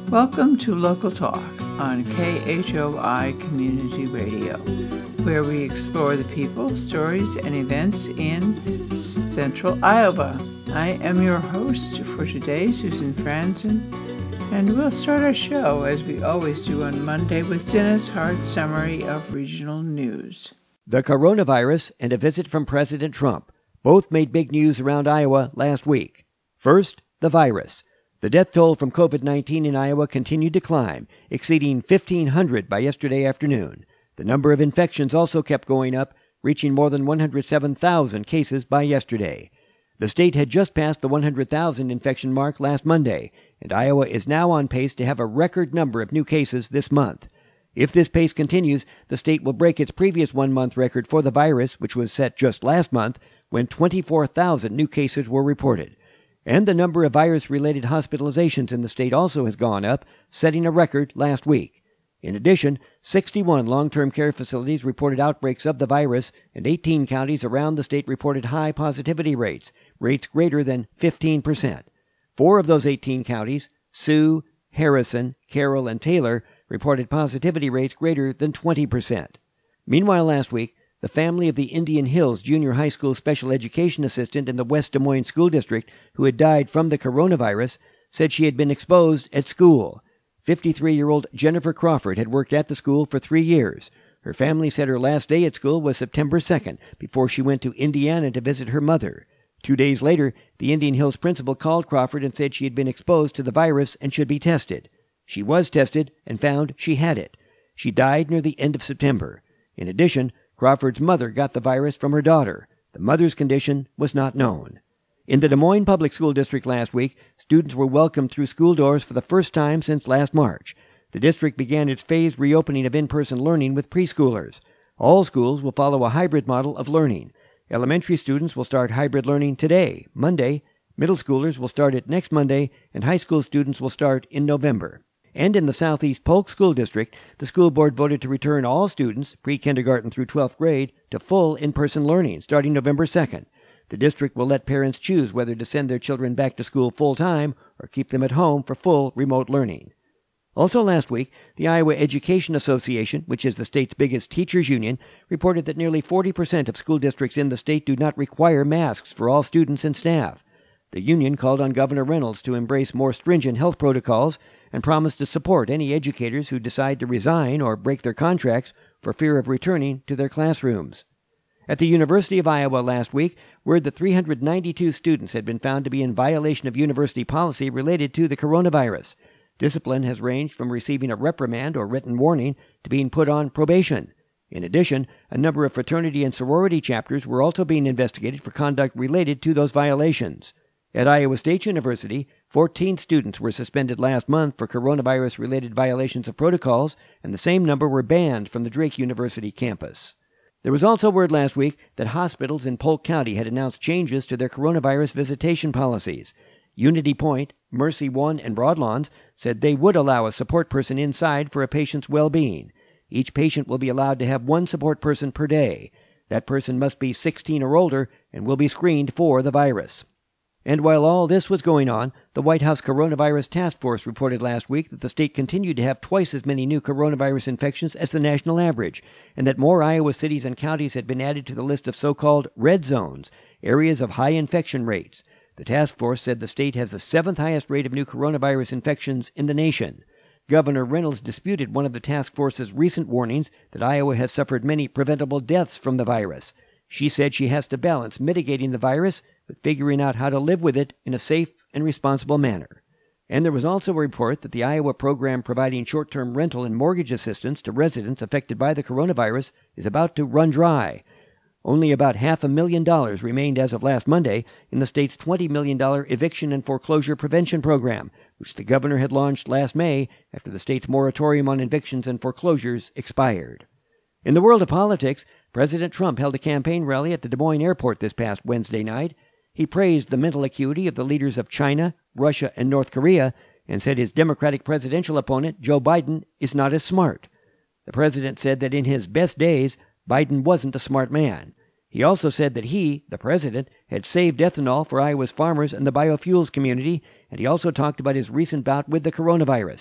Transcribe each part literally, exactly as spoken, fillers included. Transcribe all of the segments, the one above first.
Welcome to Local Talk on K H O I Community Radio, where we explore the people, stories, and events in Central Iowa. I am your host for today, Susan Franzen, and we'll start our show, as we always do on Monday, with Dennis Hart's summary of regional news. The coronavirus and a visit from President Trump both made big news around Iowa last week. First, the virus. The death toll from covid nineteen in Iowa continued to climb, exceeding fifteen hundred by yesterday afternoon. The number of infections also kept going up, reaching more than one hundred seven thousand cases by yesterday. The state had just passed the one hundred thousand infection mark last Monday, and Iowa is now on pace to have a record number of new cases this month. If this pace continues, the state will break its previous one-month record for the virus, which was set just last month, when twenty-four thousand new cases were reported. And the number of virus-related hospitalizations in the state also has gone up, setting a record last week. In addition, sixty-one long-term care facilities reported outbreaks of the virus, and eighteen counties around the state reported high positivity rates, rates greater than fifteen percent. Four of those eighteen counties, Sioux, Harrison, Carroll, and Taylor, reported positivity rates greater than twenty percent. Meanwhile, last week, the family of the Indian Hills Junior High School special education assistant in the West Des Moines School District, who had died from the coronavirus, said she had been exposed at school. fifty-three-year-old Jennifer Crawford had worked at the school for three years. Her family said her last day at school was September second, before she went to Indiana to visit her mother. Two days later, the Indian Hills principal called Crawford and said she had been exposed to the virus and should be tested. She was tested and found she had it. She died near the end of September. In addition, Crawford's mother got the virus from her daughter. The mother's condition was not known. In the Des Moines Public School District last week, students were welcomed through school doors for the first time since last March. The district began its phased reopening of in-person learning with preschoolers. All schools will follow a hybrid model of learning. Elementary students will start hybrid learning today, Monday. Middle schoolers will start it next Monday, and high school students will start in November. And in the Southeast Polk School District, the school board voted to return all students, pre-kindergarten through twelfth grade, to full in-person learning starting November second. The district will let parents choose whether to send their children back to school full-time or keep them at home for full remote learning. Also last week, the Iowa Education Association, which is the state's biggest teachers union, reported that nearly forty percent of school districts in the state do not require masks for all students and staff. The union called on Governor Reynolds to embrace more stringent health protocols and promised to support any educators who decide to resign or break their contracts for fear of returning to their classrooms. At the University of Iowa last week, word that three hundred ninety-two students had been found to be in violation of university policy related to the coronavirus. Discipline has ranged from receiving a reprimand or written warning to being put on probation. In addition, a number of fraternity and sorority chapters were also being investigated for conduct related to those violations. At Iowa State University, fourteen students were suspended last month for coronavirus-related violations of protocols, and the same number were banned from the Drake University campus. There was also word last week that hospitals in Polk County had announced changes to their coronavirus visitation policies. Unity Point, Mercy One, and Broadlawns said they would allow a support person inside for a patient's well-being. Each patient will be allowed to have one support person per day. That person must be sixteen or older and will be screened for the virus. And while all this was going on, the White House Coronavirus Task Force reported last week that the state continued to have twice as many new coronavirus infections as the national average, and that more Iowa cities and counties had been added to the list of so-called red zones, areas of high infection rates. The task force said the state has the seventh highest rate of new coronavirus infections in the nation. Governor Reynolds disputed one of the task force's recent warnings that Iowa has suffered many preventable deaths from the virus. She said she has to balance mitigating the virus with figuring out how to live with it in a safe and responsible manner. And there was also a report that the Iowa program providing short-term rental and mortgage assistance to residents affected by the coronavirus is about to run dry. Only about half a million dollars remained as of last Monday in the state's twenty million dollars eviction and foreclosure prevention program, which the governor had launched last May after the state's moratorium on evictions and foreclosures expired. In the world of politics, President Trump held a campaign rally at the Des Moines airport this past Wednesday night. He praised the mental acuity of the leaders of China, Russia, and North Korea, and said his Democratic presidential opponent, Joe Biden, is not as smart. The president said that in his best days, Biden wasn't a smart man. He also said that he, the president, had saved ethanol for Iowa's farmers and the biofuels community, and he also talked about his recent bout with the coronavirus.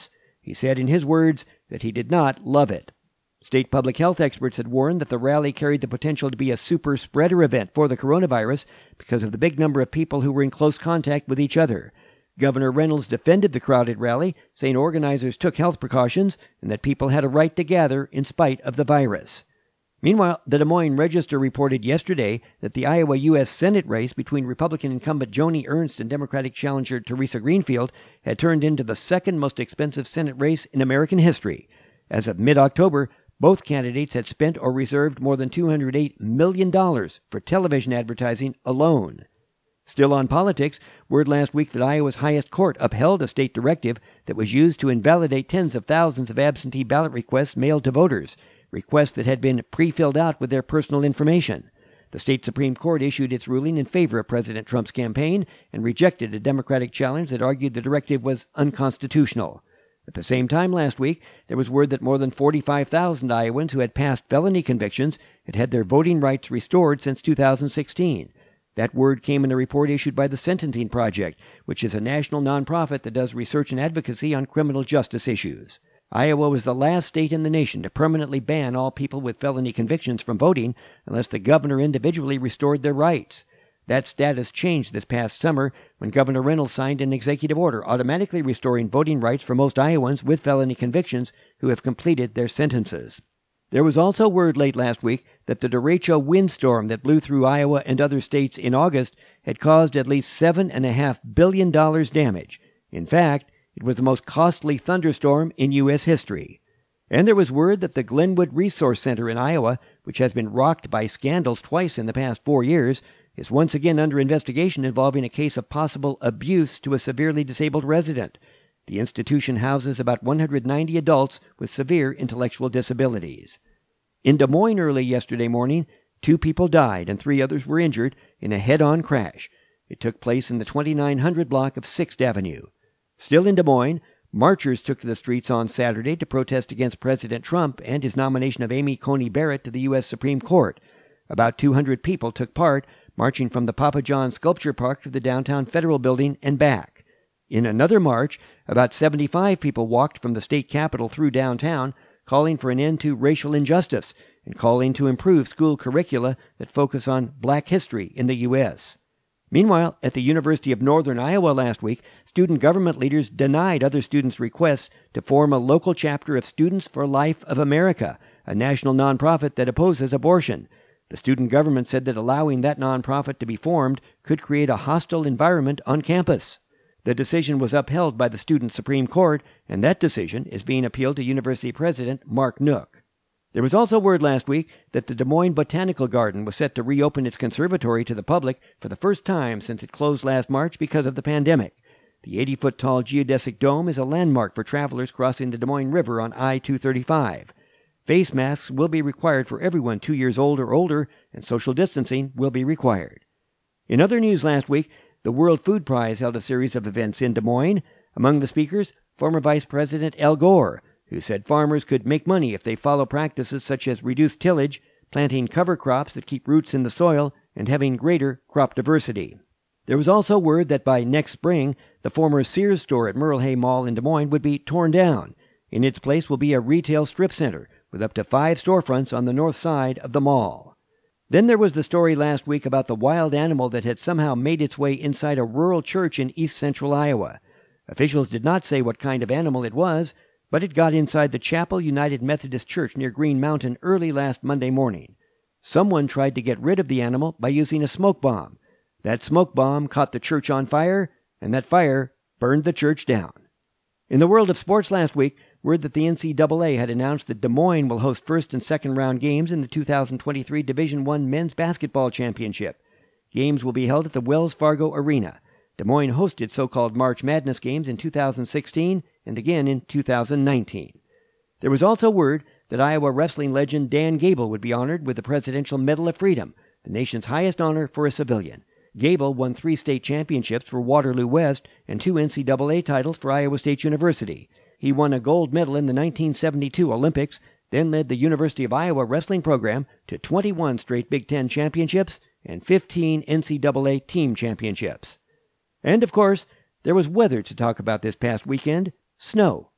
He said in his words that he did not love it. State public health experts had warned that the rally carried the potential to be a super spreader event for the coronavirus because of the big number of people who were in close contact with each other. Governor Reynolds defended the crowded rally, saying organizers took health precautions and that people had a right to gather in spite of the virus. Meanwhile, the Des Moines Register reported yesterday that the Iowa U S Senate race between Republican incumbent Joni Ernst and Democratic challenger Teresa Greenfield had turned into the second most expensive Senate race in American history. As of mid-October, both candidates had spent or reserved more than two hundred eight million dollars for television advertising alone. Still on politics, word last week that Iowa's highest court upheld a state directive that was used to invalidate tens of thousands of absentee ballot requests mailed to voters, requests that had been pre-filled out with their personal information. The state Supreme Court issued its ruling in favor of President Trump's campaign and rejected a Democratic challenge that argued the directive was unconstitutional. At the same time last week, there was word that more than forty-five thousand Iowans who had passed felony convictions had had their voting rights restored since two thousand sixteen. That word came in a report issued by the Sentencing Project, which is a national nonprofit that does research and advocacy on criminal justice issues. Iowa was the last state in the nation to permanently ban all people with felony convictions from voting unless the governor individually restored their rights. That status changed this past summer when Governor Reynolds signed an executive order automatically restoring voting rights for most Iowans with felony convictions who have completed their sentences. There was also word late last week that the derecho windstorm that blew through Iowa and other states in August had caused at least seven point five billion dollars damage. In fact, it was the most costly thunderstorm in U S history. And there was word that the Glenwood Resource Center in Iowa, which has been rocked by scandals twice in the past four years, is once again under investigation involving a case of possible abuse to a severely disabled resident. The institution houses about one hundred ninety adults with severe intellectual disabilities. In Des Moines early yesterday morning, two people died and three others were injured in a head-on crash. It took place in the twenty-nine hundred block of sixth Avenue. Still in Des Moines, marchers took to the streets on Saturday to protest against President Trump and his nomination of Amy Coney Barrett to the U S Supreme Court. About two hundred people took part, marching from the Papa John Sculpture Park to the downtown Federal Building and back. In another march, about seventy-five people walked from the state capitol through downtown, calling for an end to racial injustice and calling to improve school curricula that focus on black history in the U S Meanwhile, at the University of Northern Iowa last week, student government leaders denied other students' requests to form a local chapter of Students for Life of America, a national nonprofit that opposes abortion. The student government said that allowing that nonprofit to be formed could create a hostile environment on campus. The decision was upheld by the Student Supreme Court, and that decision is being appealed to University President Mark Nook. There was also word last week that the Des Moines Botanical Garden was set to reopen its conservatory to the public for the first time since it closed last March because of the pandemic. The eighty-foot-tall geodesic dome is a landmark for travelers crossing the Des Moines River on I two thirty-five. Face masks will be required for everyone two years old or older, and social distancing will be required. In other news last week, the World Food Prize held a series of events in Des Moines. Among the speakers, former Vice President Al Gore, who said farmers could make money if they follow practices such as reduced tillage, planting cover crops that keep roots in the soil, and having greater crop diversity. There was also word that by next spring, the former Sears store at Merle Hay Mall in Des Moines would be torn down. In its place will be a retail strip center with up to five storefronts on the north side of the mall. Then there was the story last week about the wild animal that had somehow made its way inside a rural church in east-central Iowa. Officials did not say what kind of animal it was, but it got inside the Chapel United Methodist Church near Green Mountain early last Monday morning. Someone tried to get rid of the animal by using a smoke bomb. That smoke bomb caught the church on fire, and that fire burned the church down. In the world of sports last week, word that the N C double A had announced that Des Moines will host first and second round games in the two thousand twenty-three Division One Men's Basketball Championship. Games will be held at the Wells Fargo Arena. Des Moines hosted so-called March Madness games in two thousand sixteen and again in two thousand nineteen. There was also word that Iowa wrestling legend Dan Gable would be honored with the Presidential Medal of Freedom, the nation's highest honor for a civilian. Gable won three state championships for Waterloo West and two N C double A titles for Iowa State University. He won a gold medal in the nineteen seventy-two Olympics, then led the University of Iowa wrestling program to twenty-one straight Big Ten championships and fifteen N C double A team championships. And, of course, there was weather to talk about this past weekend. Snow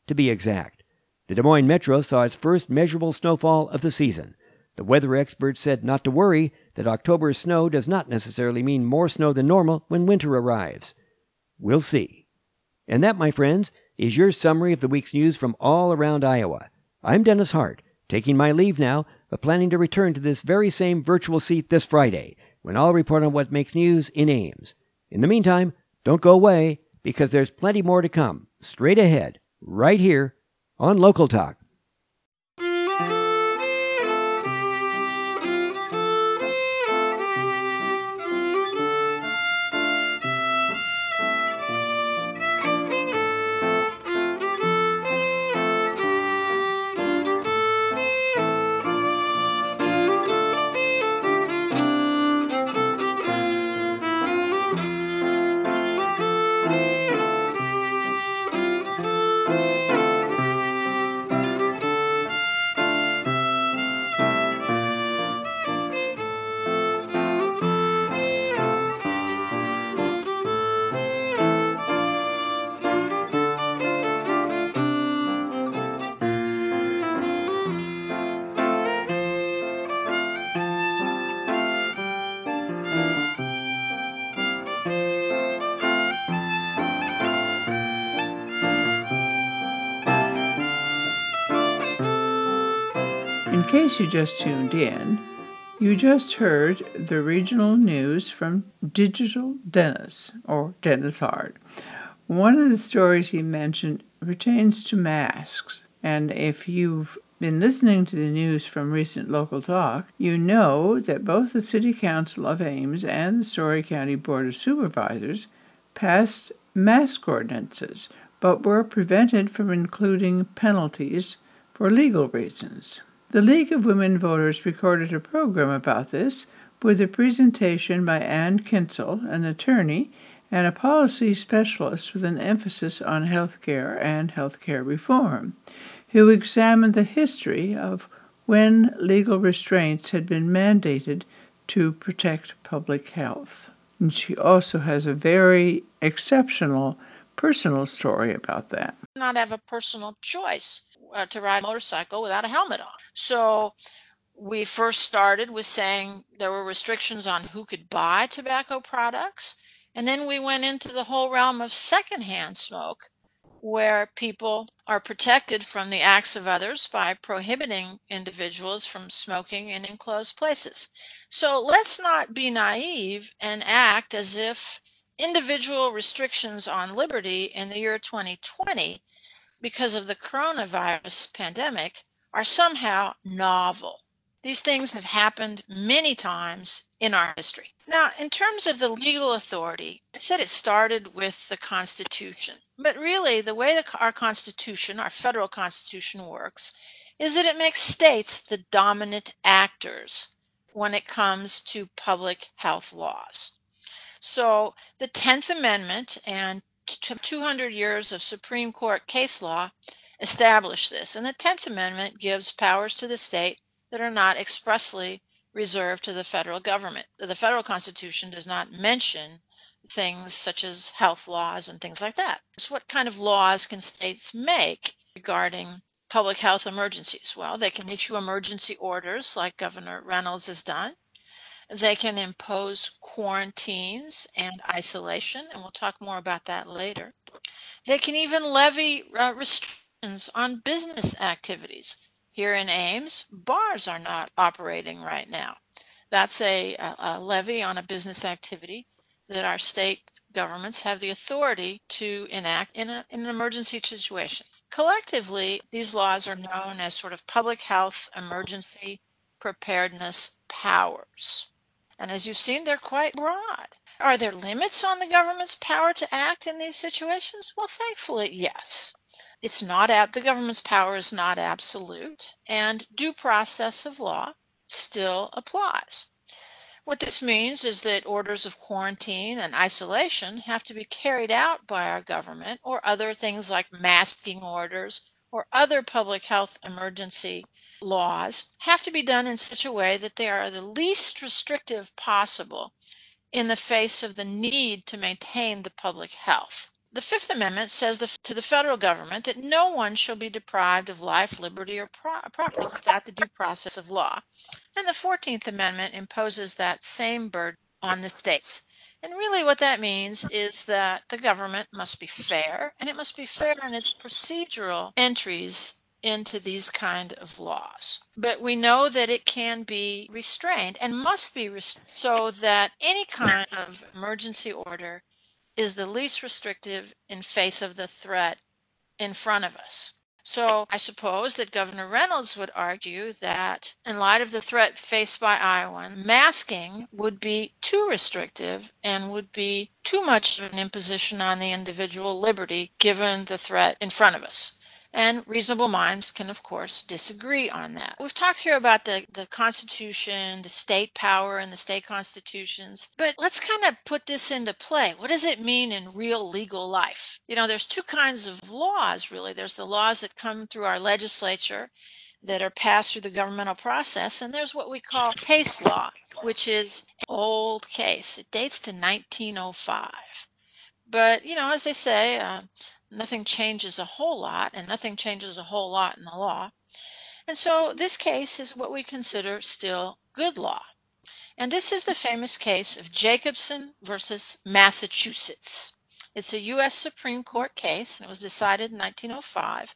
to be exact. The Des Moines Metro saw its first measurable snowfall of the season. The weather experts said not to worry, that October's snow does not necessarily mean more snow than normal when winter arrives. We'll see. And that, my friends, is your summary of the week's news from all around Iowa. I'm Dennis Hart, taking my leave now, but planning to return to this very same virtual seat this Friday, when I'll report on what makes news in Ames. In the meantime, don't go away, because there's plenty more to come, straight ahead, right here on Local Talk. In case you just tuned in, you just heard the regional news from Digital Dennis, or Dennis Hart. One of the stories he mentioned pertains to masks, and if you've been listening to the news from recent Local Talk, you know that both the City Council of Ames and the Story County Board of Supervisors passed mask ordinances, but were prevented from including penalties for legal reasons. The League of Women Voters recorded a program about this with a presentation by Ann Kinsel, an attorney and a policy specialist with an emphasis on health care and health care reform, who examined the history of when legal restraints had been mandated to protect public health. And she also has a very exceptional personal story about that. Not have a personal choice uh, to ride a motorcycle without a helmet on. So we first started with saying there were restrictions on who could buy tobacco products. And then we went into the whole realm of secondhand smoke, where people are protected from the acts of others by prohibiting individuals from smoking in enclosed places. So let's not be naive and act as if individual restrictions on liberty in the year twenty twenty, because of the coronavirus pandemic, are somehow novel. These things have happened many times in our history. Now, in terms of the legal authority, I said it started with the Constitution. But really, the way the, our Constitution, our federal Constitution works, is that it makes states the dominant actors when it comes to public health laws. So the tenth Amendment and two hundred years of Supreme Court case law establish this. And the tenth Amendment gives powers to the state that are not expressly reserved to the federal government. The federal Constitution does not mention things such as health laws and things like that. So what kind of laws can states make regarding public health emergencies? Well, they can issue emergency orders like Governor Reynolds has done. They can impose quarantines and isolation, and we'll talk more about that later. They can even levy uh, restrictions on business activities. Here in Ames, bars are not operating right now. That's a, a levy on a business activity that our state governments have the authority to enact in, a, in an emergency situation. Collectively, these laws are known as sort of public health emergency preparedness powers. And as you've seen, they're quite broad. Are there limits on the government's power to act in these situations? Well, thankfully, yes. It's not the government's power is not absolute, and due process of law still applies. What this means is that orders of quarantine and isolation have to be carried out by our government, or other things like masking orders or other public health emergency laws have to be done in such a way that they are the least restrictive possible in the face of the need to maintain the public health. The Fifth Amendment says the, to the federal government that no one shall be deprived of life, liberty, or pro- property without the due process of law. And the Fourteenth Amendment imposes that same burden on the states. And really what that means is that the government must be fair, and it must be fair in its procedural entries into these kind of laws. But we know that it can be restrained and must be restrained so that any kind of emergency order is the least restrictive in face of the threat in front of us. So I suppose that Governor Reynolds would argue that in light of the threat faced by Iowans, masking would be too restrictive and would be too much of an imposition on the individual liberty given the threat in front of us. And reasonable minds can, of course, disagree on that. We've talked here about the, the Constitution, the state power, and the state constitutions. But let's kind of put this into play. What does it mean in real legal life? You know, there's two kinds of laws, really. There's the laws that come through our legislature that are passed through the governmental process, and there's what we call case law, which is an old case. It dates to nineteen oh five. But, you know, as they say, uh, nothing changes a whole lot, and nothing changes a whole lot in the law. And so this case is what we consider still good law. And this is the famous case of Jacobson versus Massachusetts. It's a U S Supreme Court case, and it was decided in nineteen oh five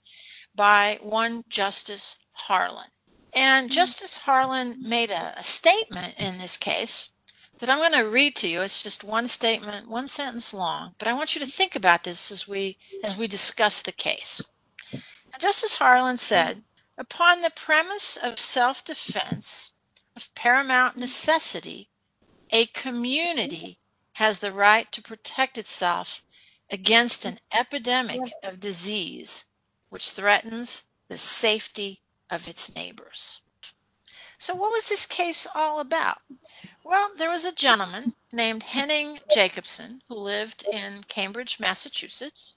by one Justice Harlan. And Justice Harlan made a, a statement in this case that I'm going to read to you. It's just one statement, one sentence long, but I want you to think about this as we as we discuss the case. And Justice Harlan said, upon the premise of self-defense, of paramount necessity, a community has the right to protect itself against an epidemic of disease which threatens the safety of its neighbors. So what was this case all about? Well, there was a gentleman named Henning Jacobson who lived in Cambridge, Massachusetts.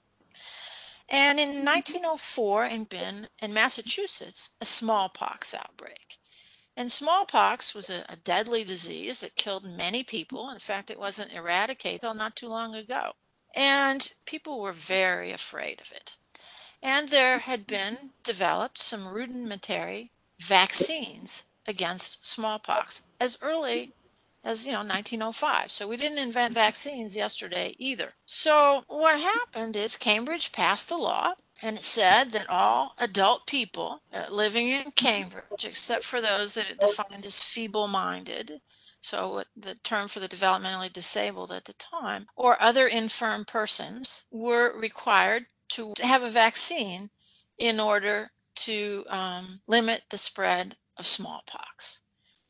And in nineteen oh four, in Ben, in Massachusetts, a smallpox outbreak. And smallpox was a, a deadly disease that killed many people. In fact, it wasn't eradicated until not too long ago. And people were very afraid of it. And there had been developed some rudimentary vaccines against smallpox as early as, you know, nineteen oh five. So we didn't invent vaccines yesterday either. So what happened is Cambridge passed a law, and it said that all adult people uh, living in Cambridge, except for those that it defined as feeble-minded, so the term for the developmentally disabled at the time, or other infirm persons, were required to have a vaccine in order to um, limit the spread of smallpox.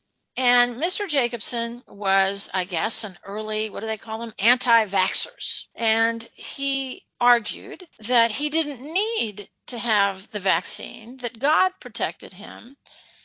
And Mister Jacobson was, I guess, an early, what do they call them, anti-vaxxers. And he argued that he didn't need to have the vaccine, that God protected him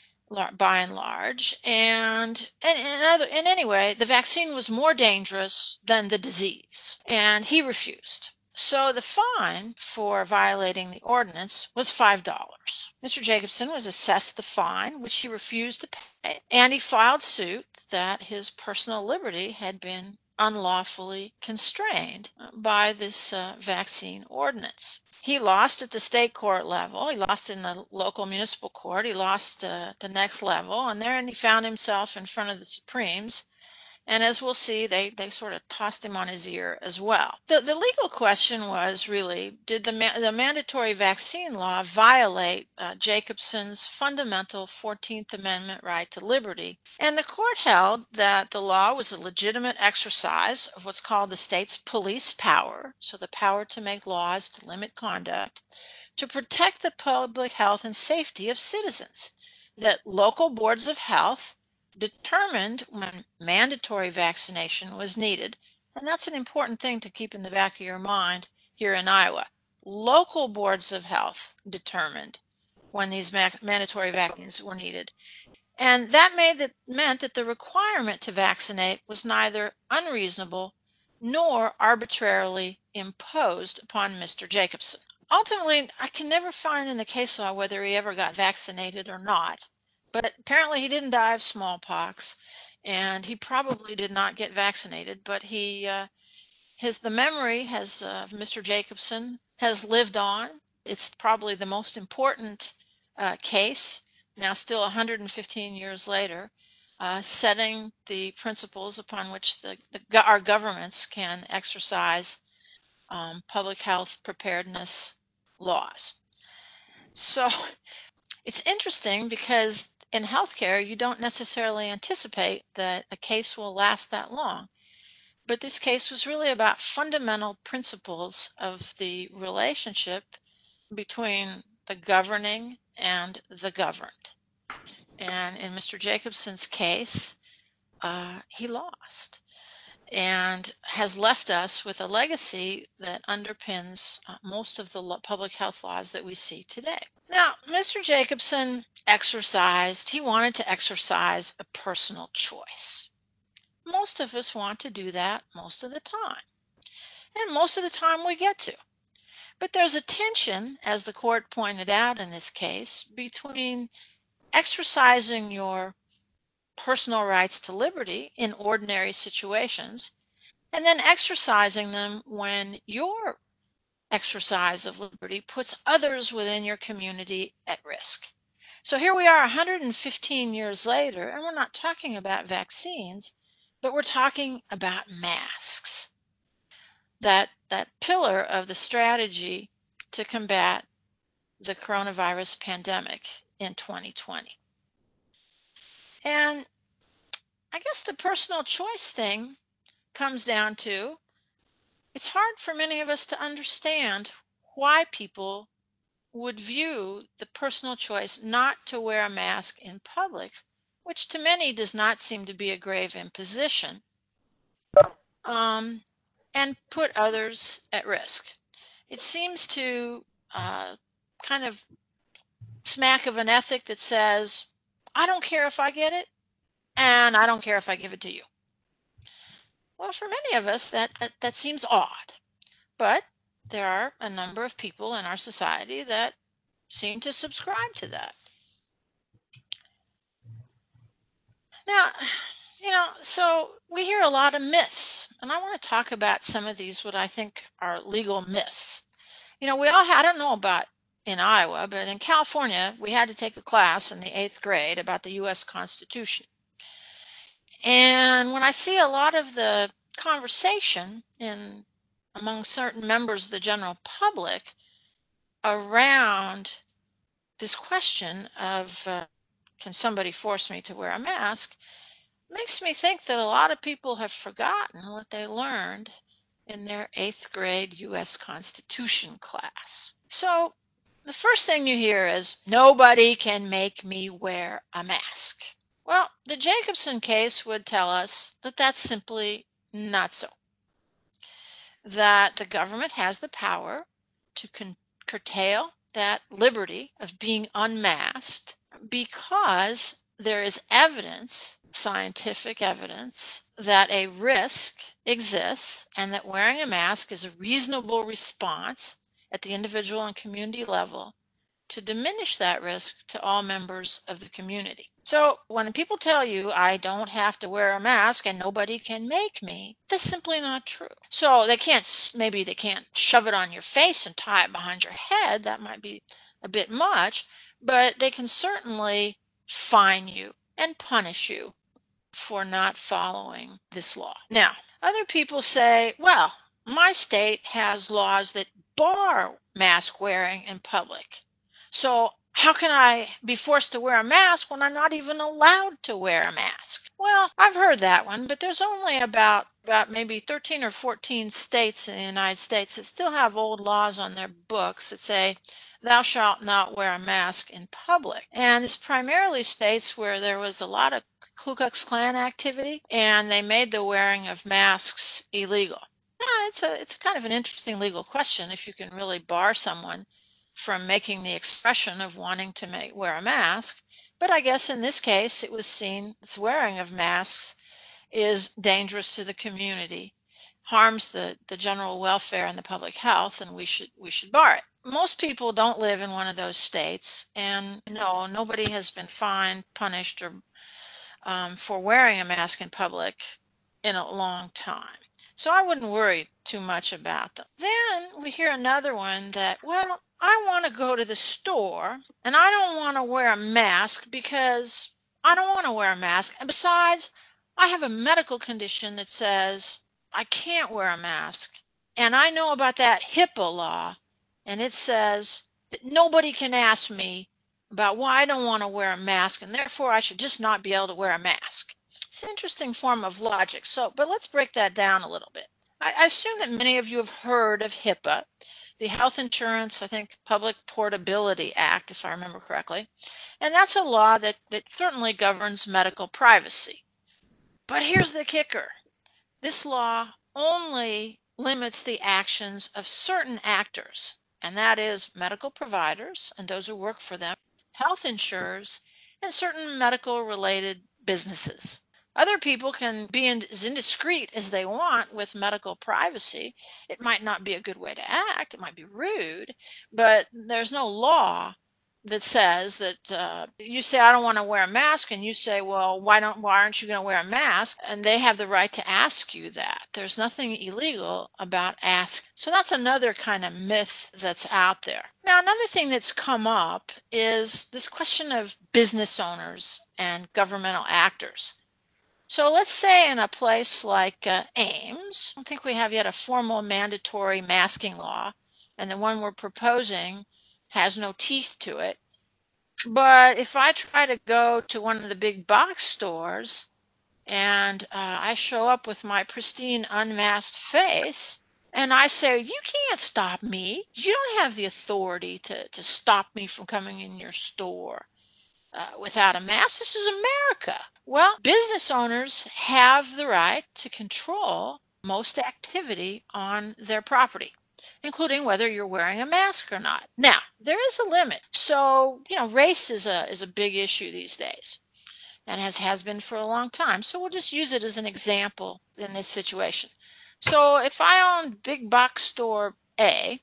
by and large. And, and, and, other, and anyway, the vaccine was more dangerous than the disease. And he refused. So the fine for violating the ordinance was five dollars. Mister Jacobson was assessed the fine, which he refused to pay, and he filed suit that his personal liberty had been unlawfully constrained by this uh, vaccine ordinance. He lost at the state court level. He lost in the local municipal court. He lost uh, the next level, and there he found himself in front of the Supremes. And as we'll see, they, they sort of tossed him on his ear as well. The, the legal question was really, did the, ma- the mandatory vaccine law violate uh, Jacobson's fundamental fourteenth Amendment right to liberty? And the court held that the law was a legitimate exercise of what's called the state's police power, so the power to make laws to limit conduct, to protect the public health and safety of citizens, that local boards of health determined when mandatory vaccination was needed. And that's an important thing to keep in the back of your mind here in Iowa. Local boards of health determined when these ma- mandatory vaccines were needed. And that made that, meant that the requirement to vaccinate was neither unreasonable nor arbitrarily imposed upon Mister Jacobson. Ultimately, I can never find in the case law whether he ever got vaccinated or not. But apparently he didn't die of smallpox, and he probably did not get vaccinated, but he uh, His the memory has uh, Mister Jacobson has lived on. It's probably the most important uh, case now, still one hundred fifteen years later, uh, setting the principles upon which the, the our governments can exercise um, public health preparedness laws. So it's interesting because in healthcare, you don't necessarily anticipate that a case will last that long. But this case was really about fundamental principles of the relationship between the governing and the governed. And in Mister Jacobson's case, uh, he lost and has left us with a legacy that underpins uh, most of the public health laws that we see today. Now, Mister Jacobson exercised, he wanted to exercise a personal choice. Most of us want to do that most of the time, and most of the time we get to. But there's a tension, as the court pointed out in this case, between exercising your personal rights to liberty in ordinary situations and then exercising them when your exercise of liberty puts others within your community at risk. So here we are one hundred fifteen years later, and we're not talking about vaccines, but we're talking about masks. That, that pillar of the strategy to combat the coronavirus pandemic in twenty twenty. And I guess the personal choice thing comes down to it's hard for many of us to understand why people would view the personal choice not to wear a mask in public, which to many does not seem to be a grave imposition, um, and put others at risk. It seems to uh, kind of smack of an ethic that says, I don't care if I get it, and I don't care if I give it to you. Well, for many of us, that, that, that seems odd. But there are a number of people in our society that seem to subscribe to that. Now, you know, so we hear a lot of myths, and I want to talk about some of these, what I think are legal myths. You know, we all had, I don't know about in Iowa, but in California, we had to take a class in the eighth grade about the U S Constitution. And when I see a lot of the conversation in among certain members of the general public around this question of uh, can somebody force me to wear a mask, makes me think that a lot of people have forgotten what they learned in their eighth grade U S Constitution class. So the first thing you hear is, nobody can make me wear a mask. Well, the Jacobson case would tell us that that's simply not so. That the government has the power to con- curtail that liberty of being unmasked because there is evidence, scientific evidence, that a risk exists and that wearing a mask is a reasonable response at the individual and community level to diminish that risk to all members of the community. So when people tell you I don't have to wear a mask and nobody can make me, that's simply not true. So they can't, maybe they can't shove it on your face and tie it behind your head. That might be a bit much, but they can certainly fine you and punish you for not following this law. Now, other people say, well, my state has laws that bar mask wearing in public. So how can I be forced to wear a mask when I'm not even allowed to wear a mask? Well, I've heard that one, but there's only about, about maybe thirteen or fourteen states in the United States that still have old laws on their books that say, thou shalt not wear a mask in public. And it's primarily states where there was a lot of Ku Klux Klan activity, and they made the wearing of masks illegal. Now, it's a it's kind of an interesting legal question if you can really bar someone from making the expression of wanting to make, wear a mask. But I guess in this case, it was seen this wearing of masks is dangerous to the community, harms the, the general welfare and the public health, and we should we should bar it. Most people don't live in one of those states, and no, nobody has been fined, punished, or um, for wearing a mask in public in a long time. So I wouldn't worry too much about them. Then we hear another one that, well, I want to go to the store and I don't want to wear a mask because I don't want to wear a mask. And besides, I have a medical condition that says I can't wear a mask. And I know about that HIPAA law, and it says that nobody can ask me about why I don't want to wear a mask, and therefore I should just not be able to wear a mask. It's an interesting form of logic. So, but let's break that down a little bit. I, I assume that many of you have heard of HIPAA, the Health Insurance, I think, Public Portability Act, if I remember correctly. And that's a law that, that certainly governs medical privacy. But here's the kicker. This law only limits the actions of certain actors, and that is medical providers and those who work for them, health insurers, and certain medical related businesses. Other people can be as indiscreet as they want with medical privacy. It might not be a good way to act, it might be rude, but there's no law that says that uh, you say I don't want to wear a mask, and you say, well, why don't why aren't you going to wear a mask? And they have the right to ask you that. There's nothing illegal about ask. So that's another kind of myth that's out there. Now, another thing that's come up is this question of business owners and governmental actors. So let's say in a place like uh, Ames, I don't think we have yet a formal mandatory masking law, and the one we're proposing has no teeth to it. But if I try to go to one of the big box stores and uh, I show up with my pristine unmasked face and I say, you can't stop me. You don't have the authority to, to stop me from coming in your store uh, without a mask. This is America. Well, business owners have the right to control most activity on their property, including whether you're wearing a mask or not. Now, there is a limit. So, you know, race is a is a big issue these days and has has been for a long time. So we'll just use it as an example in this situation. So if I own big box store A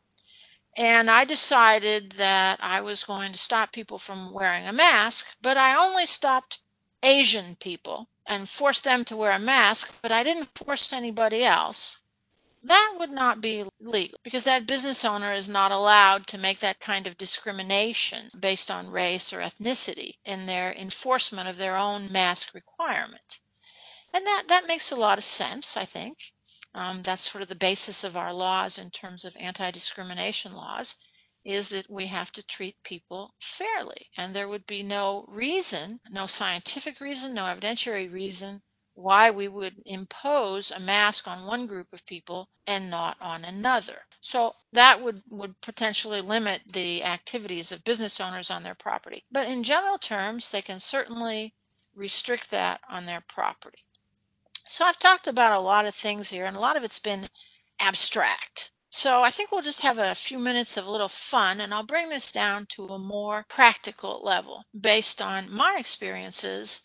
and I decided that I was going to stop people from wearing a mask, but I only stopped Asian people and forced them to wear a mask, but I didn't force anybody else, that would not be legal because that business owner is not allowed to make that kind of discrimination based on race or ethnicity in their enforcement of their own mask requirement. And that, that makes a lot of sense, I think. Um, that's sort of the basis of our laws in terms of anti-discrimination laws, is that we have to treat people fairly. And there would be no reason, no scientific reason, no evidentiary reason why we would impose a mask on one group of people and not on another. So that would, would potentially limit the activities of business owners on their property. But in general terms, they can certainly restrict that on their property. So I've talked about a lot of things here, and a lot of it's been abstract. So I think we'll just have a few minutes of a little fun, and I'll bring this down to a more practical level based on my experiences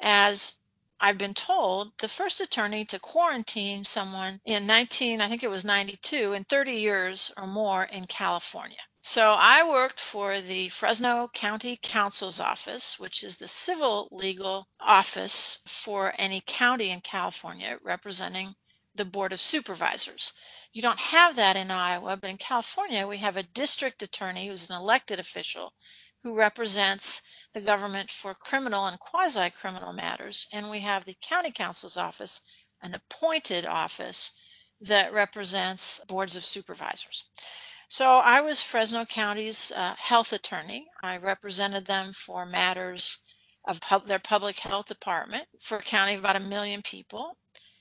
as I've been told the first attorney to quarantine someone in nineteen, I think it was ninety-two, in thirty years or more in California. So I worked for the Fresno County Counsel's Office, which is the civil legal office for any county in California representing the Board of Supervisors. You don't have that in Iowa, but in California we have a district attorney who's an elected official who represents the government for criminal and quasi-criminal matters, and we have the county counsel's office, an appointed office that represents boards of supervisors. So I was Fresno County's uh, health attorney. I represented them for matters of pub- their public health department for a county of about a million people.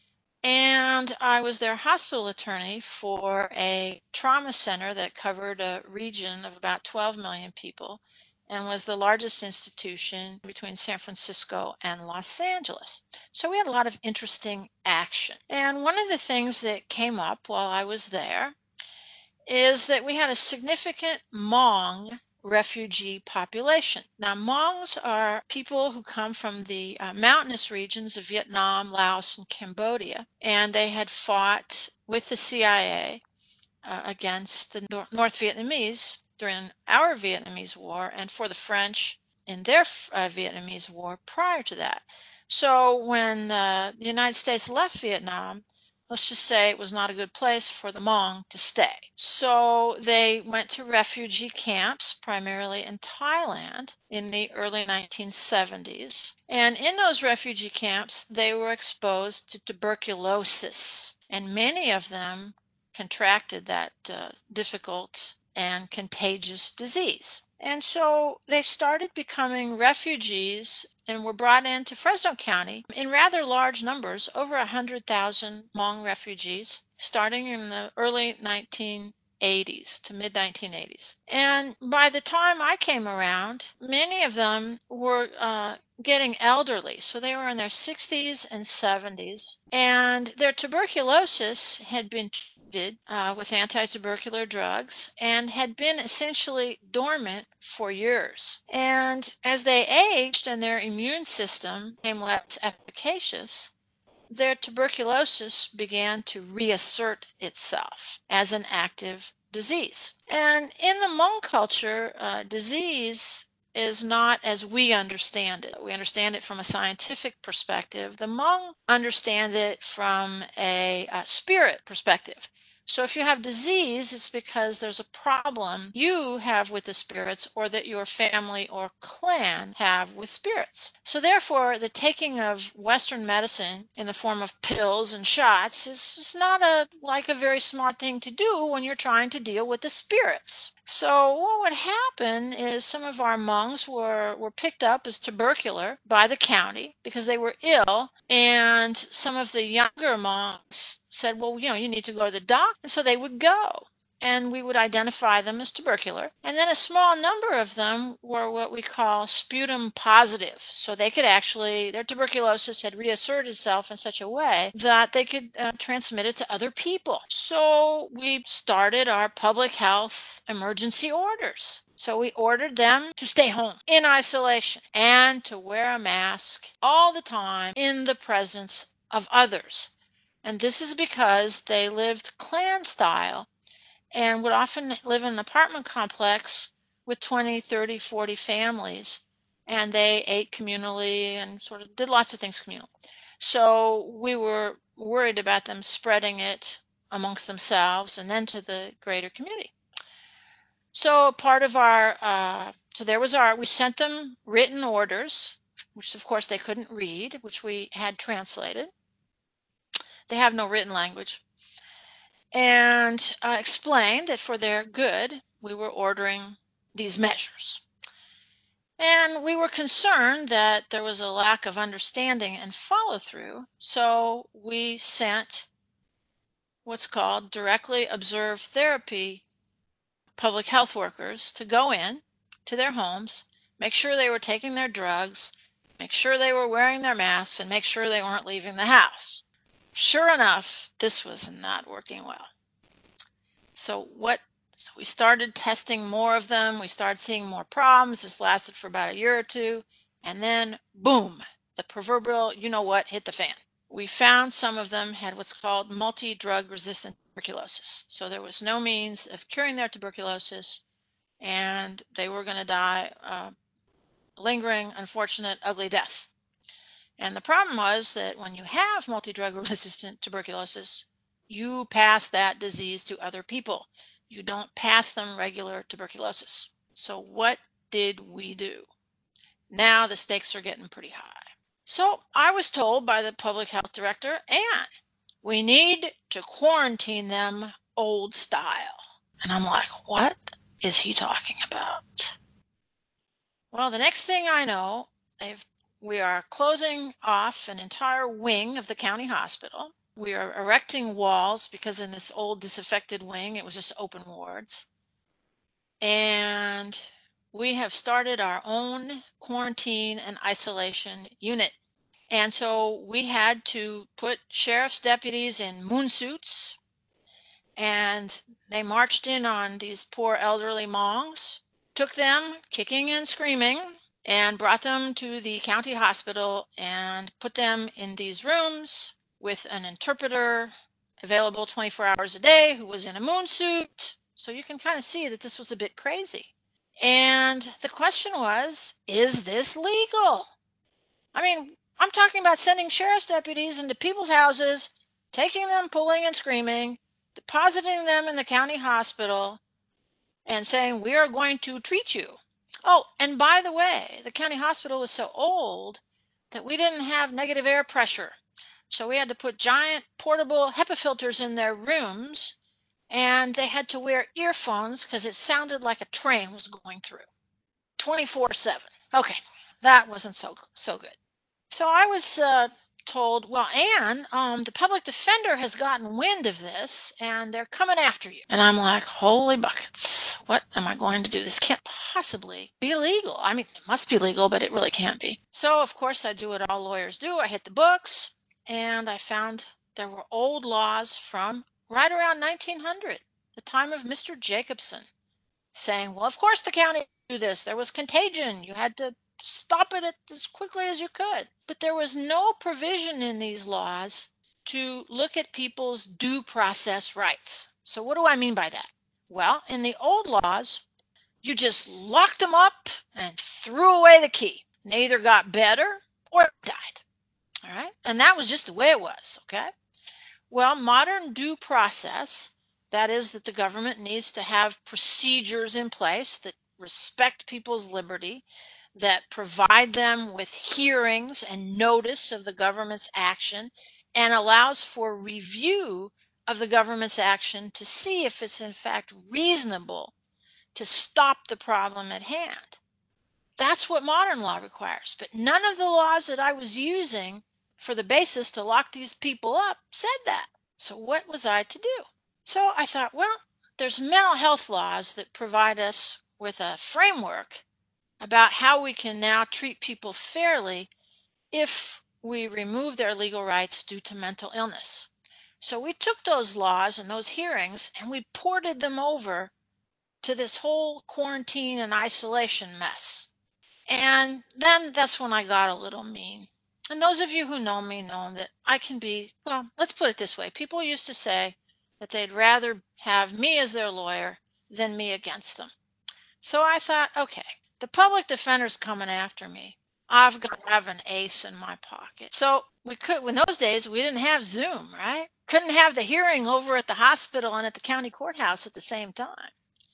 And I was their hospital attorney for a trauma center that covered a region of about twelve million people and was the largest institution between San Francisco and Los Angeles. So we had a lot of interesting action. And one of the things that came up while I was there is that we had a significant Hmong refugee population. Now, Hmongs are people who come from the uh, mountainous regions of Vietnam, Laos, and Cambodia, and they had fought with the C I A uh, against the North Vietnamese during our Vietnamese War and for the French in their uh, Vietnamese War prior to that. So when uh, the United States left Vietnam, let's just say it was not a good place for the Hmong to stay. So they went to refugee camps, primarily in Thailand, in the early nineteen seventies. And in those refugee camps, they were exposed to tuberculosis. And many of them contracted that uh, difficult and contagious disease. And so they started becoming refugees and were brought into Fresno County in rather large numbers, over one hundred thousand Hmong refugees, starting in the early nineteen eighties to mid nineteen eighties. And by the time I came around, many of them were uh, getting elderly. So they were in their sixties and seventies. And their tuberculosis had been treated uh, with anti-tubercular drugs and had been essentially dormant for years. And as they aged and their immune system became less efficacious, their tuberculosis began to reassert itself as an active disease. And in the Hmong culture, uh, disease is not as we understand it. We understand it from a scientific perspective. The Hmong understand it from a, a spirit perspective. So if you have disease, it's because there's a problem you have with the spirits or that your family or clan have with spirits. So therefore, the taking of Western medicine in the form of pills and shots is, is not a like a very smart thing to do when you're trying to deal with the spirits. So what would happen is some of our Hmongs were, were picked up as tubercular by the county because they were ill, and some of the younger Hmongs said, well, you know, you need to go to the doctor. And so they would go, and we would identify them as tubercular. And then a small number of them were what we call sputum positive. So they could actually, their tuberculosis had reasserted itself in such a way that they could uh, transmit it to other people. So we started our public health emergency orders. So we ordered them to stay home in isolation and to wear a mask all the time in the presence of others. And this is because they lived clan style and would often live in an apartment complex with twenty, thirty, forty families. And they ate communally and sort of did lots of things communal. So we were worried about them spreading it amongst themselves and then to the greater community. So part of our, uh, so there was our, we sent them written orders, which of course they couldn't read, which we had translated. They have no written language. And uh, explained that for their good, we were ordering these measures. And we were concerned that there was a lack of understanding and follow through, so we sent what's called directly observed therapy public health workers to go in to their homes, make sure they were taking their drugs, make sure they were wearing their masks, and make sure they weren't leaving the house. Sure enough, this was not working well. So what so we started testing more of them. We started seeing more problems. This lasted for about a year or two. And then, boom, the proverbial you know what hit the fan. We found some of them had what's called multi-drug resistant tuberculosis. So there was no means of curing their tuberculosis, and they were going to die a lingering, unfortunate, ugly death. And the problem was that when you have multi-drug resistant tuberculosis, you pass that disease to other people. You don't pass them regular tuberculosis. So what did we do? Now the stakes are getting pretty high. So I was told by the public health director, Ann, we need to quarantine them old style. And I'm like, what is he talking about? Well, the next thing I know, they've we are closing off an entire wing of the county hospital. We are erecting walls because in this old disaffected wing, it was just open wards. And we have started our own quarantine and isolation unit. And so we had to put sheriff's deputies in moon suits, and they marched in on these poor elderly Hmongs, took them kicking and screaming, and brought them to the county hospital and put them in these rooms with an interpreter available twenty-four hours a day who was in a moon suit. So you can kind of see that this was a bit crazy. And the question was, is this legal? I mean, I'm talking about sending sheriff's deputies into people's houses taking them, pulling and screaming, depositing them in the county hospital, and saying, we are going to treat you. Oh, and by the way, the county hospital was so old that we didn't have negative air pressure. So we had to put giant portable HEPA filters in their rooms, and they had to wear earphones because it sounded like a train was going through twenty-four seven. Okay, that wasn't so so good. So I was uh, told, well, Anne, um, the public defender has gotten wind of this, and they're coming after you. And I'm like, holy buckets, what am I going to do? This can't possibly be legal. I mean, it must be legal, but it really can't be. So, of course, I do what all lawyers do. I hit the books, and I found there were old laws from right around nineteen hundred, the time of Mister Jacobson, saying, well, of course the county do this. There was contagion. You had to stop it as quickly as you could. But there was no provision in these laws to look at people's due process rights. So what do I mean by that? Well, in the old laws, you just locked them up and threw away the key. And they either got better or died. All right? And that was just the way it was, okay? Well, modern due process, that is that the government needs to have procedures in place that respect people's liberty, that provide them with hearings and notice of the government's action, and allows for review of the government's action to see if it's in fact reasonable to stop the problem at hand. That's what modern law requires. But none of the laws that I was using for the basis to lock these people up said that. So what was I to do? So I thought, well, there's mental health laws that provide us with a framework about how we can now treat people fairly if we remove their legal rights due to mental illness. So we took those laws and those hearings and we ported them over to this whole quarantine and isolation mess. And then that's when I got a little mean. And those of you who know me know that I can be, well, let's put it this way. People used to say that they'd rather have me as their lawyer than me against them. So I thought, okay, the public defender's coming after me. I've got to have an ace in my pocket. So we could, in those days, we didn't have Zoom, right? Couldn't have the hearing over at the hospital and at the county courthouse at the same time.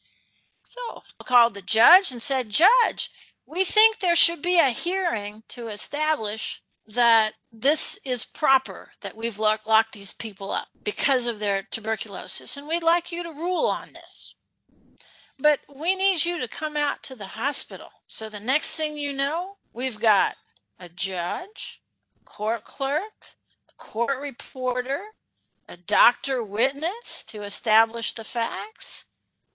So I called the judge and said, Judge, we think there should be a hearing to establish that this is proper, that we've locked, locked these people up because of their tuberculosis, and we'd like you to rule on this. But we need you to come out to the hospital. So the next thing you know, we've got a judge, court clerk, a court reporter, a doctor witness to establish the facts,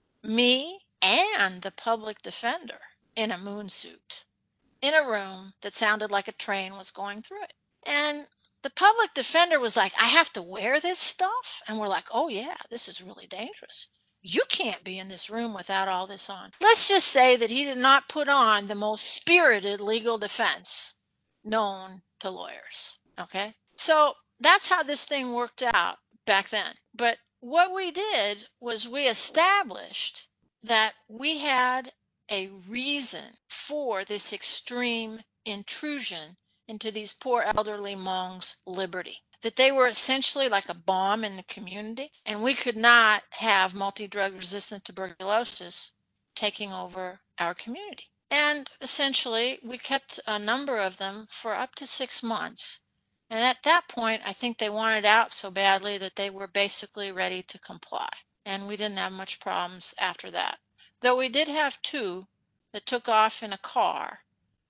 me, and the public defender in a moon suit in a room that sounded like a train was going through it. And the public defender was like, I have to wear this stuff? And we're like, oh yeah, this is really dangerous. You can't be in this room without all this on. Let's just say that he did not put on the most spirited legal defense known to lawyers. Okay? So that's how this thing worked out back then. But what we did was we established that we had a reason for this extreme intrusion into these poor elderly monks' liberty, that they were essentially like a bomb in the community, and we could not have multi-drug resistant tuberculosis taking over our community. And essentially, we kept a number of them for up to six months. And at that point, I think they wanted out so badly that they were basically ready to comply. And we didn't have much problems after that. Though we did have two that took off in a car,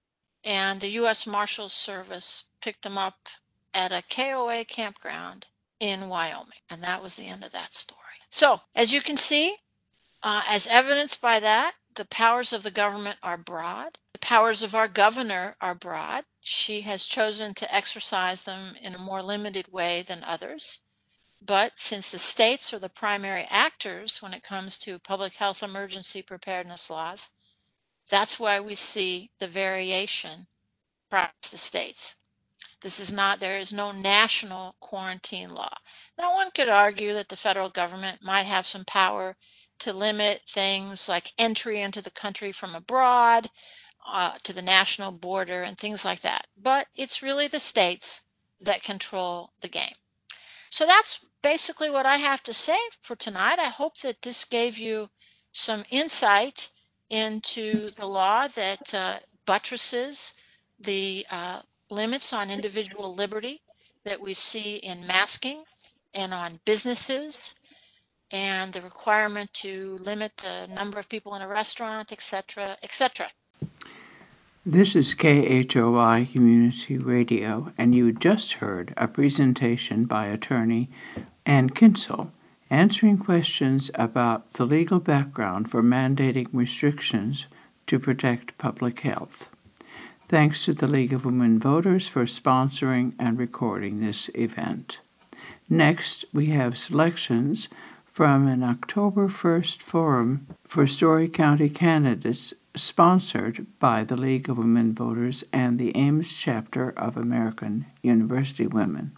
and the U S Marshals Service picked them up at a K O A campground in Wyoming. And that was the end of that story. So, as you can see, uh, as evidenced by that, the powers of the government are broad. The powers of our governor are broad. She has chosen to exercise them in a more limited way than others. But since the states are the primary actors when it comes to public health emergency preparedness laws, that's why we see the variation across the states. This is not, there is no national quarantine law. Now, one could argue that the federal government might have some power to limit things like entry into the country from abroad, uh, to the national border and things like that. But it's really the states that control the game. So that's basically what I have to say for tonight. I hope that this gave you some insight into the law that uh, buttresses the uh, limits on individual liberty that we see in masking and on businesses, and the requirement to limit the number of people in a restaurant, et cetera, et cetera. This is K H O I Community Radio, and you just heard a presentation by attorney Ann Kinsel answering questions about the legal background for mandating restrictions to protect public health. Thanks to the League of Women Voters for sponsoring and recording this event. Next, we have selections from an October first forum for Story County candidates sponsored by the League of Women Voters and the Ames chapter of American University Women.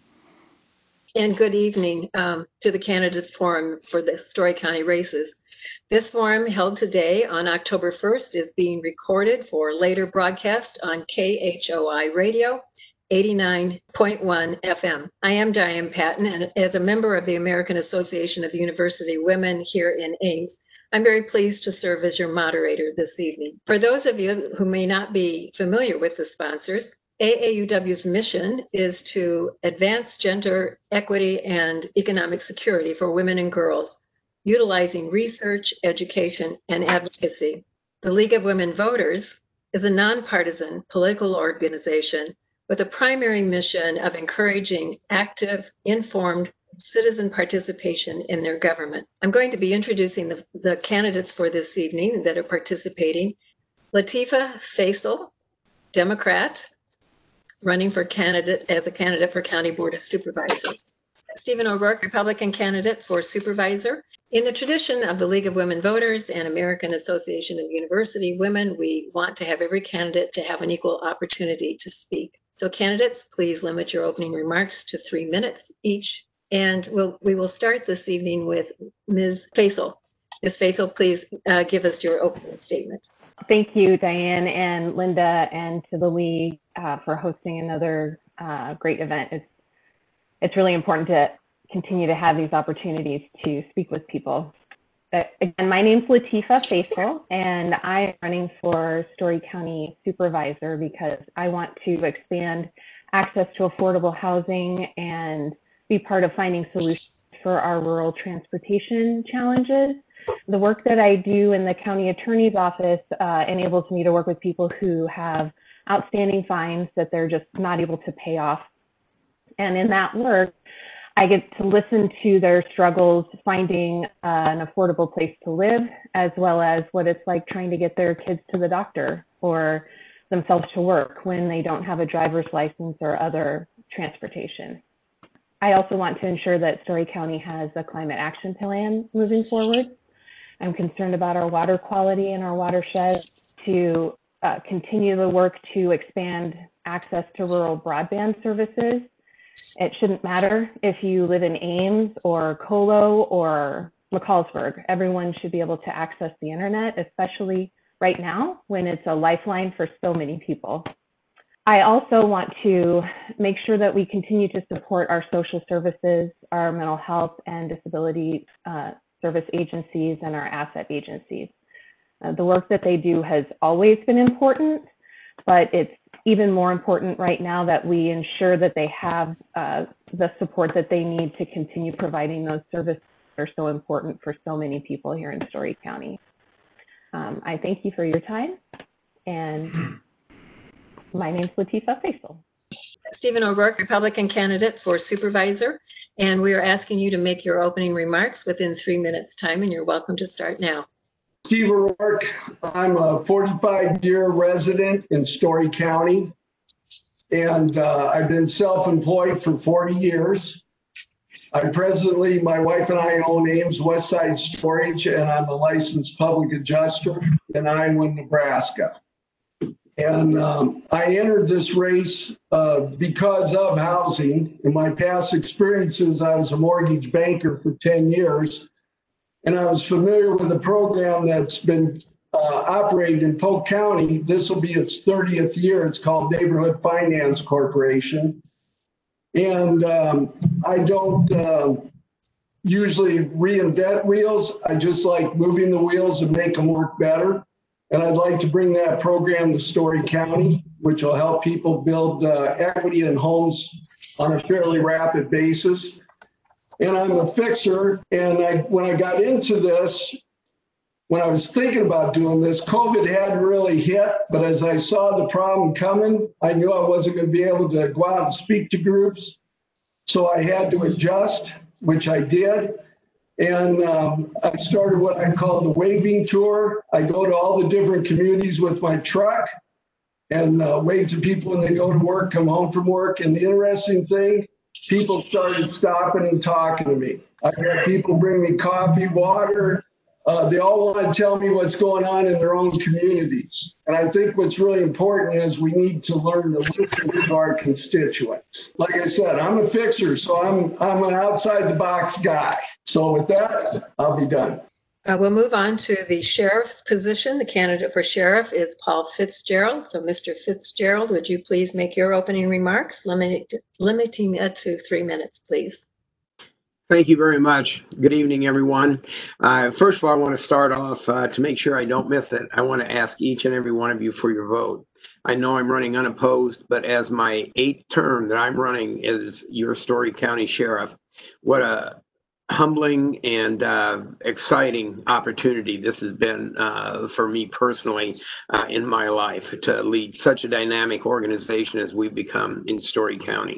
And good evening um, to the candidate forum for the Story County races. This forum, held today on October first, is being recorded for later broadcast on K H O I Radio, eighty-nine point one F M. I am Diane Patton, and as a member of the American Association of University Women here in Ames, I'm very pleased to serve as your moderator this evening. For those of you who may not be familiar with the sponsors, A A U W's mission is to advance gender equity and economic security for women and girls, utilizing research, education, and advocacy. The League of Women Voters is a nonpartisan political organization with a primary mission of encouraging active, informed citizen participation in their government. I'm going to be introducing the, the candidates for this evening that are participating. Latifa Faisal, Democrat, running for candidate as a candidate for County Board of Supervisors. Stephen O'Rourke, Republican candidate for supervisor. In the tradition of the League of Women Voters and American Association of University Women, we want to have every candidate to have an equal opportunity to speak. So candidates, please limit your opening remarks to three minutes each. And we'll, we will start this evening with Miz Faisal. Miz Faisal, please uh, give us your opening statement. Thank you, Diane and Linda, and to the League uh, for hosting another uh, great event. It's, it's really important to continue to have these opportunities to speak with people. But again, my name's Latifa Faisal, and I'm running for Story County Supervisor because I want to expand access to affordable housing and be part of finding solutions for our rural transportation challenges. The work that I do in the county attorney's office uh, enables me to work with people who have outstanding fines that they're just not able to pay off. And in that work, I get to listen to their struggles finding uh, an affordable place to live, as well as what it's like trying to get their kids to the doctor or themselves to work when they don't have a driver's license or other transportation. I also want to ensure that Story County has a climate action plan moving forward. I'm concerned about our water quality in our watershed, to uh, continue the work to expand access to rural broadband services. It shouldn't matter if you live in Ames or Colo or McCallsburg. Everyone should be able to access the internet, especially right now when it's a lifeline for so many people. I also want to make sure that we continue to support our social services, our mental health and disability uh, service agencies, and our asset agencies. Uh, the work that they do has always been important, but it's even more important right now that we ensure that they have uh, the support that they need to continue providing those services that are so important for so many people here in Story County. Um, I thank you for your time, and my name's Latifa Faisal. Stephen O'Rourke, Republican candidate for supervisor, and we are asking you to make your opening remarks within three minutes time, and you're welcome to start now. Steve O'Rourke, I'm a forty-five year resident in Story County, and uh, I've been self-employed for forty years. I presently, my wife and I own Ames Westside Storage, and I'm a licensed public adjuster in Iowa, Nebraska. And um, I entered this race uh, because of housing. In my past experiences, I was a mortgage banker for ten years, and I was familiar with a program that's been uh, operated in Polk County. This will be its thirtieth year. It's called Neighborhood Finance Corporation. And um, I don't uh, usually reinvent wheels. I just like moving the wheels and make them work better. And I'd like to bring that program to Story County, which will help people build uh, equity in homes on a fairly rapid basis. And I'm a fixer. And I, when I got into this, when I was thinking about doing this, COVID hadn't really hit, but as I saw the problem coming, I knew I wasn't going to be able to go out and speak to groups. So I had to adjust, which I did. And um, I started what I call the waving tour. I go to all the different communities with my truck and uh, wave to people when they go to work, come home from work. And the interesting thing, people started stopping and talking to me. I've had people bring me coffee, water. Uh, they all want to tell me what's going on in their own communities. And I think what's really important is we need to learn to listen to our constituents. Like I said, I'm a fixer, so I'm I'm an outside the box guy. So with that, I'll be done. Uh, we'll move on to the sheriff's position. The candidate for sheriff is Paul Fitzgerald. So Mister Fitzgerald, would you please make your opening remarks, limit, limiting it to three minutes, please? Thank you very much. Good evening, everyone. Uh, first of all, I want to start off uh, to make sure I don't miss it. I want to ask each and every one of you for your vote. I know I'm running unopposed, but as my eighth term that I'm running as your Story County Sheriff, what a humbling and uh, exciting opportunity this has been uh, for me personally uh, in my life to lead such a dynamic organization as we've become in Story County.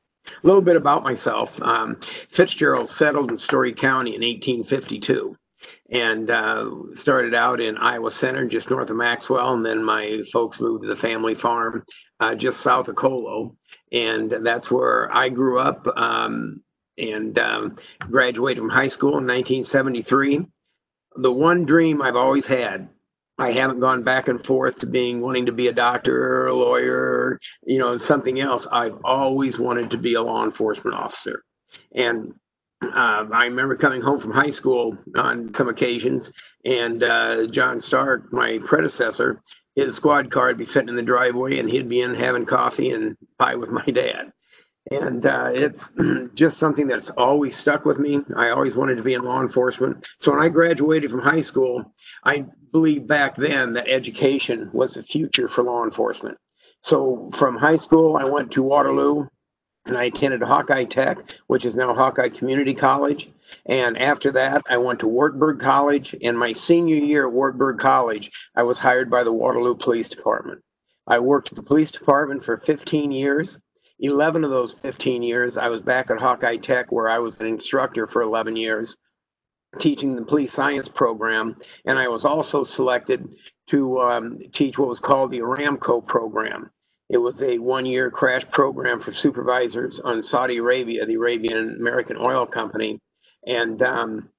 A little bit about myself. Um, Fitzgerald settled in Story County in eighteen fifty-two and uh, started out in Iowa Center, just north of Maxwell. And then my folks moved to the family farm uh, just south of Colo. And that's where I grew up um, and um, graduated from high school in nineteen seventy-three. The one dream I've always had, I haven't gone back and forth to being wanting to be a doctor or a lawyer, or, you know, something else. I've always wanted to be a law enforcement officer. And uh, I remember coming home from high school on some occasions, and uh, John Stark, my predecessor, his squad car would be sitting in the driveway, and he'd be in having coffee and pie with my dad. And uh, it's just something that's always stuck with me. I always wanted to be in law enforcement. So when I graduated from high school, I believed back then that education was the future for law enforcement. So from high school, I went to Waterloo and I attended Hawkeye Tech, which is now Hawkeye Community College. And after that, I went to Wartburg College. In my senior year at Wartburg College, I was hired by the Waterloo Police Department. I worked at the police department for fifteen years. eleven of those fifteen years, I was back at Hawkeye Tech, where I was an instructor for eleven years, teaching the police science program. And I was also selected to um, teach what was called the Aramco program. It was a one-year crash program for supervisors on Saudi Arabia, the Arabian American Oil Company. And um,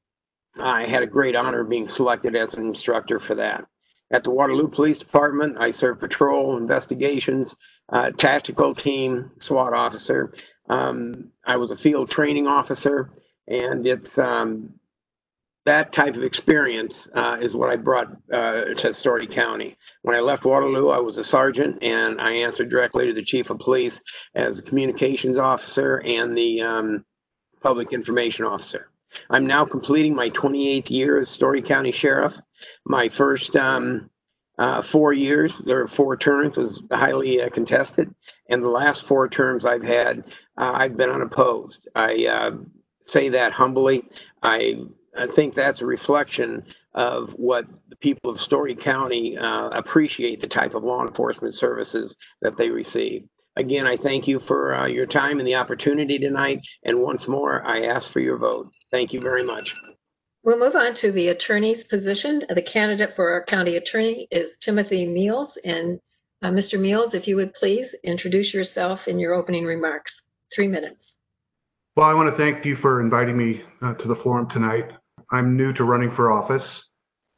I had a great honor of being selected as an instructor for that. At the Waterloo Police Department, I served patrol, investigations, uh, tactical team, SWAT officer. Um, I was a field training officer, and it's um, that type of experience uh, is what I brought uh, to Story County. When I left Waterloo, I was a sergeant, and I answered directly to the chief of police as a communications officer and the um, public information officer. I'm now completing my twenty-eighth year as Story County Sheriff. My first um, uh, four years, there were four terms, was highly uh, contested. And the last four terms I've had, uh, I've been unopposed. I uh, say that humbly. I, I think that's a reflection of what the people of Story County uh, appreciate, the type of law enforcement services that they receive. Again, I thank you for uh, your time and the opportunity tonight. And once more, I ask for your vote. Thank you very much. We'll move on to the attorney's position. The candidate for our county attorney is Timothy Meals. And uh, Mister Meals, if you would please introduce yourself in your opening remarks. Three minutes. Well, I want to thank you for inviting me uh, to the forum tonight. I'm new to running for office.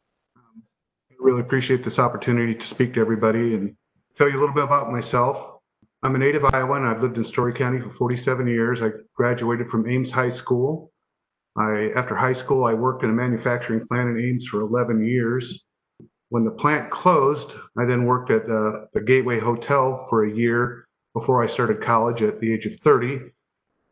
Um, I really appreciate this opportunity to speak to everybody and tell you a little bit about myself. I'm a native Iowan. I've lived in Story County for forty-seven years. I graduated from Ames High School. I, after high school, I worked in a manufacturing plant in Ames for eleven years. When the plant closed, I then worked at uh, the Gateway Hotel for a year before I started college at the age of thirty.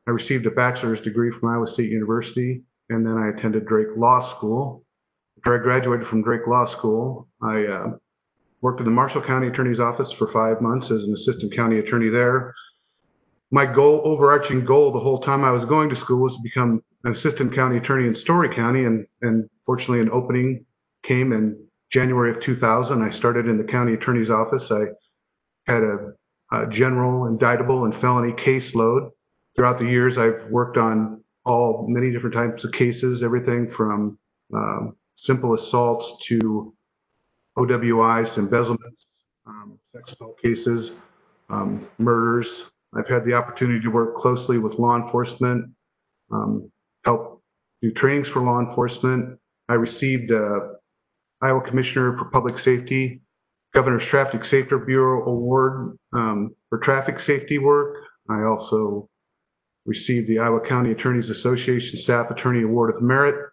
I received a bachelor's degree from Iowa State University, and then I attended Drake Law School. After I graduated from Drake Law School, I uh, worked in the Marshall County Attorney's Office for five months as an assistant county attorney there. My goal, overarching goal the whole time I was going to school was to become an assistant county attorney in Story County, and, and fortunately an opening came in January of two thousand. I started in the county attorney's office. I had a, a general, indictable, and felony caseload. Throughout the years, I've worked on all many different types of cases, everything from um, simple assaults to O W Is, embezzlements, um, sex assault cases, um, murders. I've had the opportunity to work closely with law enforcement, um, help do trainings for law enforcement. I received a Iowa Commissioner for Public Safety, Governor's Traffic Safety Bureau Award um, for traffic safety work. I also received the Iowa County Attorneys Association Staff Attorney Award of Merit.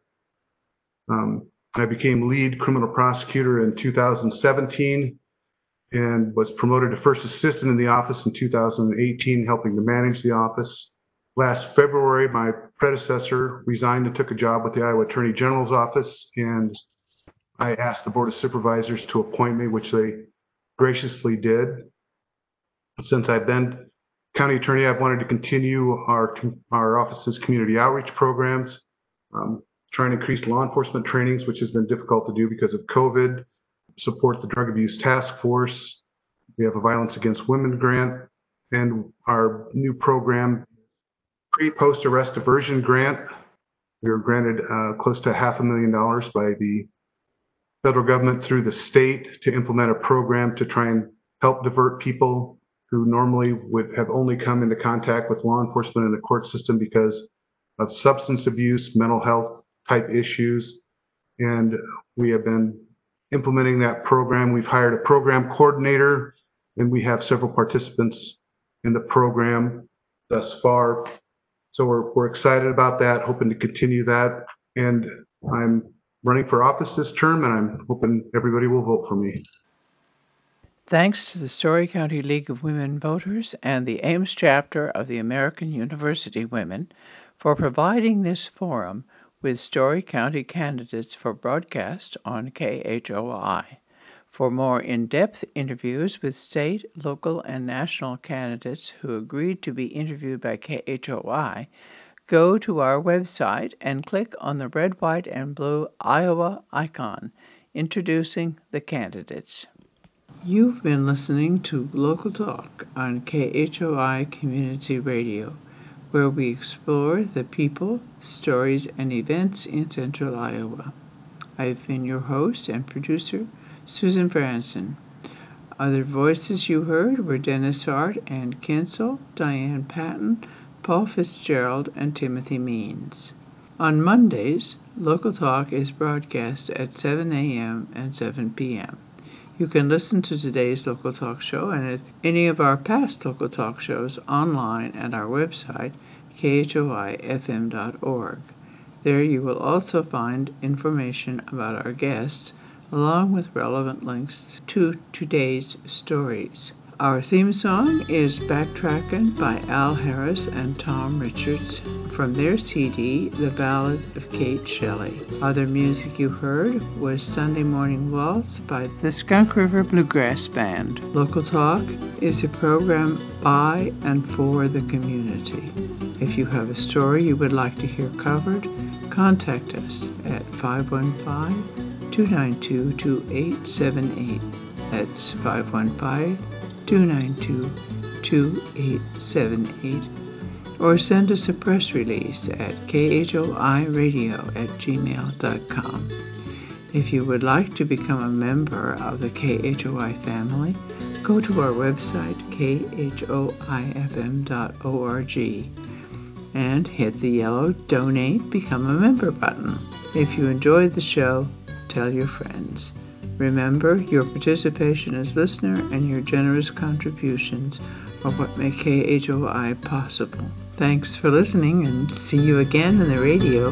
Um, I became lead criminal prosecutor in two thousand seventeen and was promoted to first assistant in the office in two thousand eighteen, helping to manage the office. Last February, my predecessor resigned and took a job with the Iowa Attorney General's office, and I asked the Board of Supervisors to appoint me, which they graciously did. Since I've been county attorney, I've wanted to continue our, our office's community outreach programs, um, trying to increase law enforcement trainings, which has been difficult to do because of COVID, support the Drug Abuse Task Force. We have a Violence Against Women grant, and our new program, pre-post arrest diversion grant. We were granted uh, close to half a million dollars by the federal government through the state to implement a program to try and help divert people who normally would have only come into contact with law enforcement in the court system because of substance abuse, mental health type issues. And we have been implementing that program. We've hired a program coordinator, and we have several participants in the program thus far. So we're, we're excited about that, hoping to continue that. And I'm running for office this term, and I'm hoping everybody will vote for me. Thanks to the Story County League of Women Voters and the Ames chapter of the American University Women for providing this forum with Story County candidates for broadcast on K H O I. For more in-depth interviews with state, local, and national candidates who agreed to be interviewed by K H O I, go to our website and click on the red, white, and blue Iowa icon, introducing the candidates. You've been listening to Local Talk on K H O I Community Radio, where we explore the people, stories, and events in Central Iowa. I've been your host and producer, Susan Branson. Other voices you heard were Dennis Hart, Ann Kinsel, Diane Patton, Paul Fitzgerald, and Timothy Means. On Mondays, Local Talk is broadcast at seven a.m. and seven p.m. You can listen to today's Local Talk show and any of our past Local Talk shows online at our website, K H O I F M dot org. There you will also find information about our guests, along with relevant links to today's stories. Our theme song is Backtrackin' by Al Harris and Tom Richards from their C D, The Ballad of Kate Shelley. Other music you heard was Sunday Morning Waltz by the Skunk River Bluegrass Band. Local Talk is a program by and for the community. If you have a story you would like to hear covered, contact us at five one five, two nine two, two eight seven eight. That's five one five, two nine two, two eight seven eight. Or send us a press release at khoiradio at gmail dot com. If you would like to become a member of the K H O I family, go to our website, K H O I F M dot org, and hit the yellow Donate Become a Member button. If you enjoyed the show, tell your friends. Remember, your participation as listener and your generous contributions are what make K H O I possible. Thanks for listening, and see you again on the radio.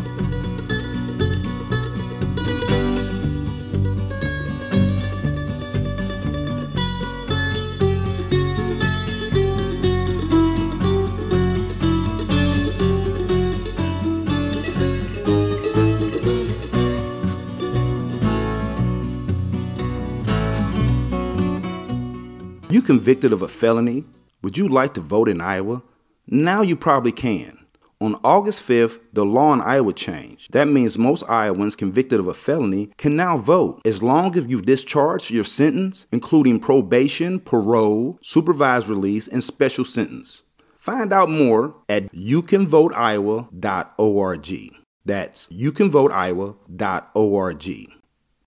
You convicted of a felony? Would you like to vote in Iowa? Now you probably can. On August fifth, the law in Iowa changed. That means most Iowans convicted of a felony can now vote as long as you've discharged your sentence, including probation, parole, supervised release, and special sentence. Find out more at you can vote iowa dot org. That's you can vote iowa dot org.